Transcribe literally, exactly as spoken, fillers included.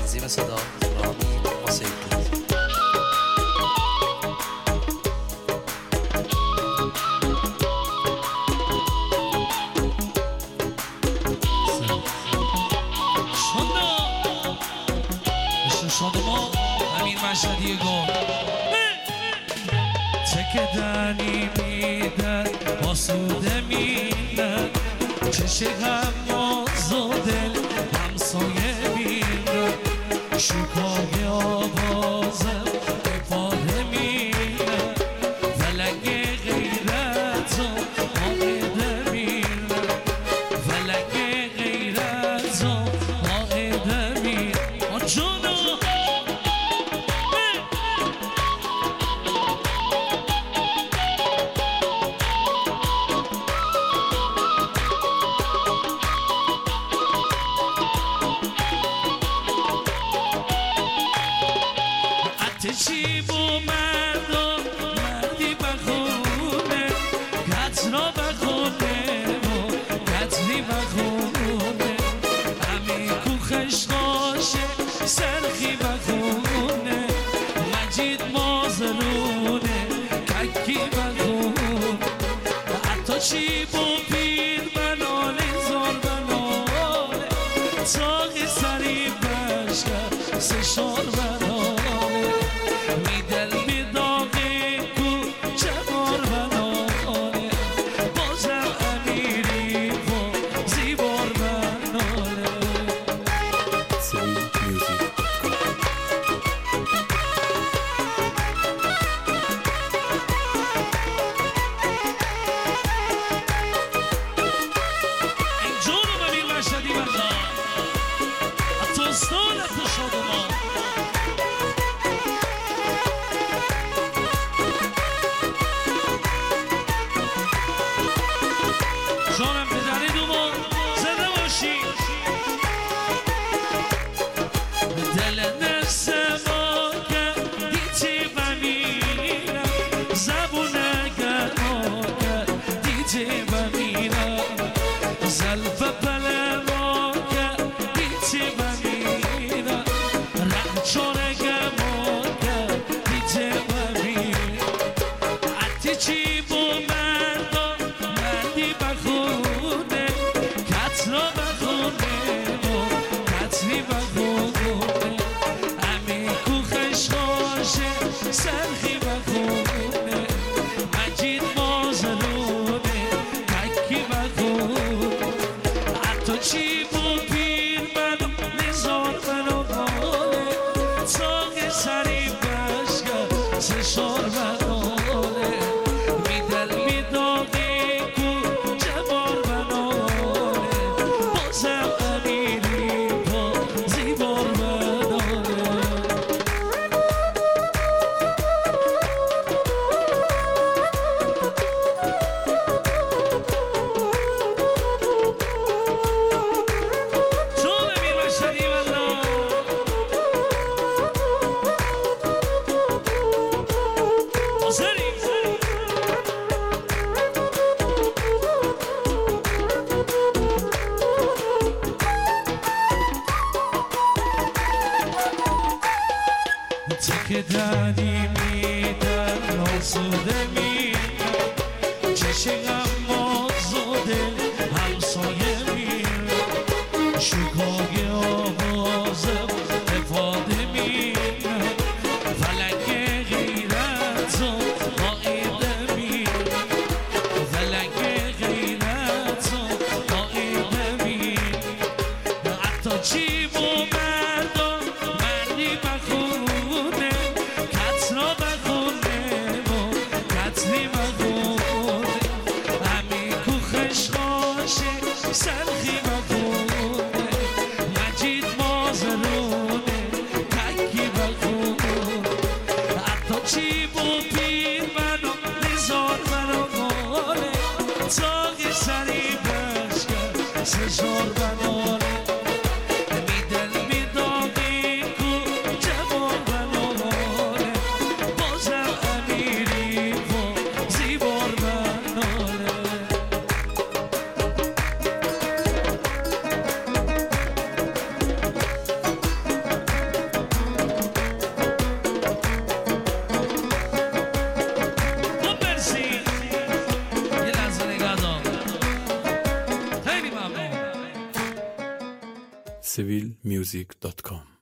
تنظیم صدا رامین حسین. شادما امیر مشهدی گو تکدنی میدن آسوده میدن چشه هم آزادل همسایه میدن شکای آوازم افاده میدن فلک غیرت و آقیده میدن فلک غیرت و آقیده میدن جونو چی بو مردم مردی بخونه کترا بخونه و کتری بخونه همی کو خشخاشه سرخی بخونه مجید مازرونه ککی بخونه حتی چی بو پیر بناله زار بناله تاقی سری بشکر سشار بناله جانم پدری دومون زنده باشی دل نفس ما که دیتی بمیرم زبون اگر ما که دیتی بمیرم زلف پل ما که دیتی بمیرم رنچون اگر ما که دیتی بمیرم حتی چی بو مردم مردی بخونه کترا بخونه و کتری بخونه همی کو خشخاشه سرخی بخونه مجید مازلونه تکی بخونه حتی چی بو پیر منو نزار منو ماله تاق سری بشگر سشار مناله میدل میداغی کو جبار مناله بازم امیری با زیبار مناله چون امیر مشهدی والله حاضری تکدنی میدن آسوده میدن چشه هم آزاده همسایه میدن شکای آوازم افاده میدن فلک غیرت و آقیده میدن فلک غیرت و آقیده میدن حتی چی بو مردم مردی بخونه کترا بخونه و کتری بخونه همی کو خشخاشه سرخی بخونه مجید مازرونه تکی بخونه حتی چی بو پیر منو نزار منو ماله تاقی سری بشکر سشار بناله میدل میداغی کو جبار بناله بازم امیری و زیبار بناله سیویل میوزیک دات کام.